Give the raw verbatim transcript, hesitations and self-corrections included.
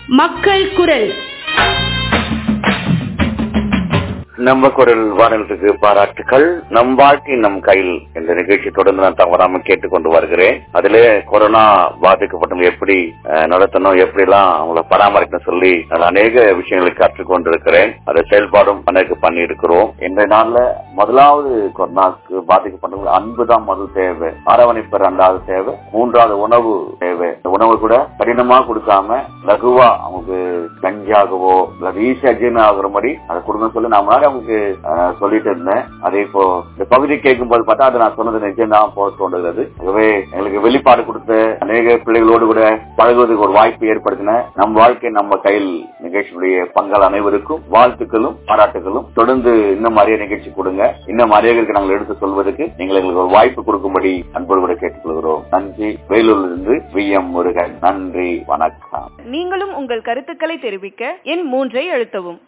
மக்கள் குரல். நம்ம குரல் வானொலிக்கு பாராட்டுக்கள். நம் வாழ்க்கை நம் கையில் என்ற நிகழ்ச்சி தொடர்ந்து நான் தவறாம கேட்டுக்கொண்டு வருகிறேன். அதிலே கொரோனா பாதிக்கப்பட்டவங்க எப்படி நடத்தணும், எப்படி எல்லாம் அவங்களை பராமரிக்கணும் சொல்லி நான் அநேக விஷயங்களை கற்றுக்கொண்டிருக்கிறேன். அதை செயல்பாடும் எனக்கு பண்ணி இருக்கிறோம். இன்றைய நாள்ல முதலாவது கொரோனாவுக்கு பாதிக்கப்பட்டவங்க அன்புதான் முதல் தேவை, அரவணைப்பு இரண்டாவது தேவை, மூன்றாவது உணவு தேவை. உணவு கூட கடினமா கொடுக்காம லகுவா அவங்களுக்கு கஞ்சாகவோ ஈஸியா ஜீர்ணம் ஆகுற மாதிரி அதை கொடுக்க சொல்லி நான் அவங்களுக்கு சொல்லிட்டு இருந்தேன். அதே இப்போ இந்த பகுதி கேட்கும் போது பார்த்தா அது நான் சொன்னது நிச்சயம் தான் போக தோன்றுகிறது. ஆகவே எங்களுக்கு வெளிப்பாடு கொடுத்து அநேக பிள்ளைகளோடு கூட பழகுவதற்கு ஒரு வாய்ப்பு ஏற்படுத்தின நம் வாழ்க்கை நம்ம கையில் நிகழ்ச்சியுடைய பங்காள அனைவருக்கும் வாழ்த்துக்களும் பாராட்டுகளும். தொடர்ந்து இன்னும் நிறைய நிகழ்ச்சி கொடுங்க. இன்னும் நிறைய நாங்கள் எடுத்து சொல்வதற்கு நீங்கள் எங்களுக்கு ஒரு வாய்ப்பு கொடுக்கும்படி அன்போடு கூட கேட்டுக்கொள்கிறோம். நன்றி. வேலூரிலிருந்து வி எம் முருகன். நன்றி, வணக்கம். நீங்களும் உங்கள் கருத்துக்களை தெரிவிக்க எண் மூன்றை அழுத்தவும்.